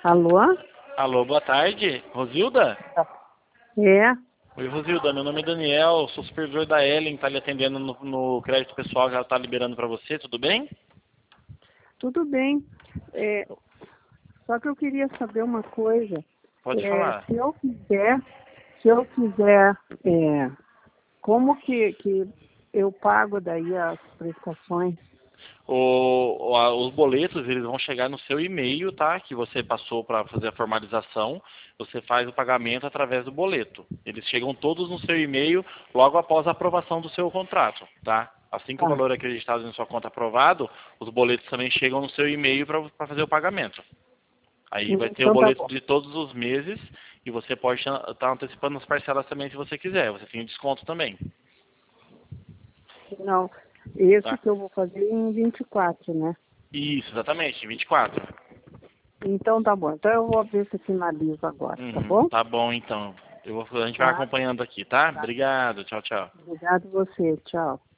Alô? Alô, boa tarde. Rosilda? É, Oi, Rosilda. Meu nome é Daniel, sou supervisor da Ellen, tá lhe atendendo no crédito pessoal que ela tá liberando para você, tudo bem? tudo bem. Só que eu queria saber uma coisa. Pode falar. Se eu quiser, como que eu pago daí as prestações? Os boletos, eles vão chegar no seu e-mail, tá? Que você passou para fazer a formalização. Você faz o pagamento através do boleto. Eles chegam todos no seu e-mail logo após a aprovação do seu contrato, tá? Assim que o Tá. valor é acreditado na sua conta aprovado, os boletos também chegam no seu e-mail para fazer o pagamento. Aí vai ter o Então tá boleto bom. de todos os meses e você pode estar antecipando as parcelas também se você quiser. Você tem desconto também, Não, esse tá? que eu vou fazer em 24, né? Isso, exatamente, 24. Então tá bom. Então eu vou ver se finalizo agora, tá bom? Tá bom, então. A gente vai Tá. acompanhando aqui, tá? Tá. Obrigado, tchau, tchau. Obrigado você. Tchau.